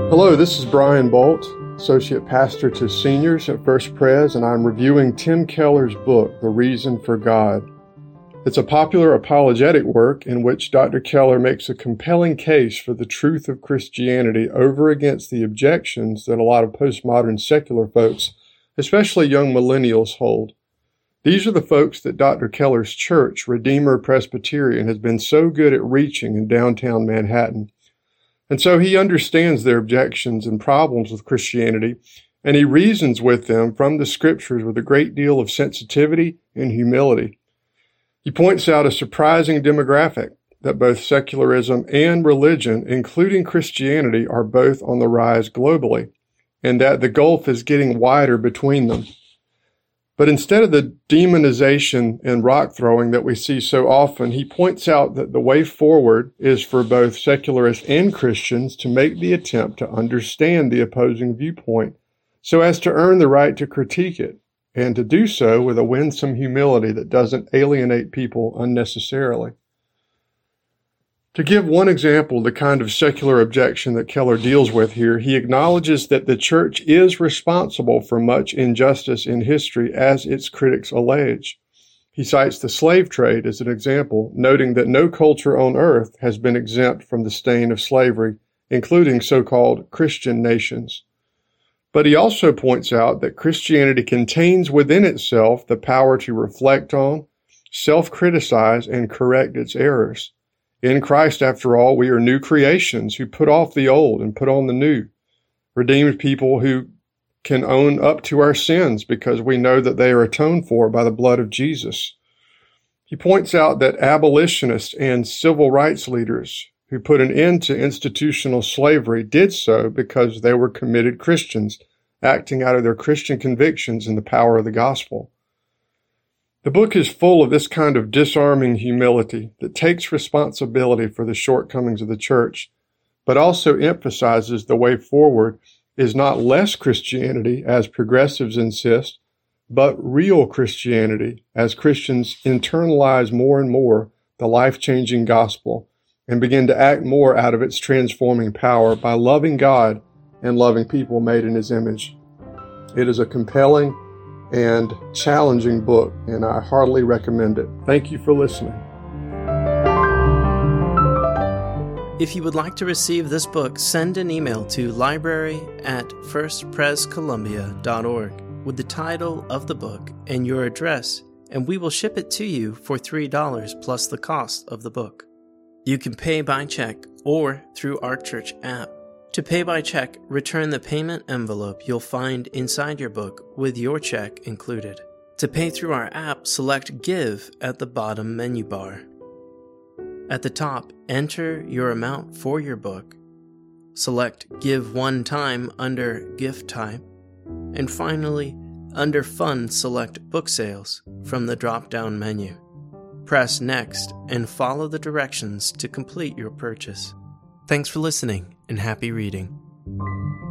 Hello, this is Brian Bolt, Associate Pastor to Seniors at First Pres, and I'm reviewing Tim Keller's book, The Reason for God. It's a popular apologetic work in which Dr. Keller makes a compelling case for the truth of Christianity over against the objections that a lot of postmodern secular folks, especially young millennials, hold. These are the folks that Dr. Keller's church, Redeemer Presbyterian, has been so good at reaching in downtown Manhattan. And so he understands their objections and problems with Christianity, and he reasons with them from the scriptures with a great deal of sensitivity and humility. He points out a surprising demographic, that both secularism and religion, including Christianity, are both on the rise globally, and that the gulf is getting wider between them. But instead of the demonization and rock throwing that we see so often, he points out that the way forward is for both secularists and Christians to make the attempt to understand the opposing viewpoint so as to earn the right to critique it, and to do so with a winsome humility that doesn't alienate people unnecessarily. To give one example of the kind of secular objection that Keller deals with here, he acknowledges that the church is responsible for much injustice in history, as its critics allege. He cites the slave trade as an example, noting that no culture on earth has been exempt from the stain of slavery, including so-called Christian nations. But he also points out that Christianity contains within itself the power to reflect on, self-criticize, and correct its errors. In Christ, after all, we are new creations who put off the old and put on the new, redeemed people who can own up to our sins because we know that they are atoned for by the blood of Jesus. He points out that abolitionists and civil rights leaders who put an end to institutional slavery did so because they were committed Christians, acting out of their Christian convictions in the power of the gospel. The book is full of this kind of disarming humility that takes responsibility for the shortcomings of the church, but also emphasizes the way forward is not less Christianity, as progressives insist, but real Christianity, as Christians internalize more and more the life-changing gospel and begin to act more out of its transforming power by loving God and loving people made in His image. It is a compelling and challenging book, and I heartily recommend it. Thank you for listening. If you would like to receive this book, send an email to library@firstprescolumbia.org with the title of the book and your address, and we will ship it to you for $3 plus the cost of the book. You can pay by check or through our church app. To pay by check, return the payment envelope you'll find inside your book with your check included. To pay through our app, select Give at the bottom menu bar. At the top, enter your amount for your book. Select Give one time under Gift Type. And finally, under Fund, select Book Sales from the drop-down menu. Press Next and follow the directions to complete your purchase. Thanks for listening and happy reading.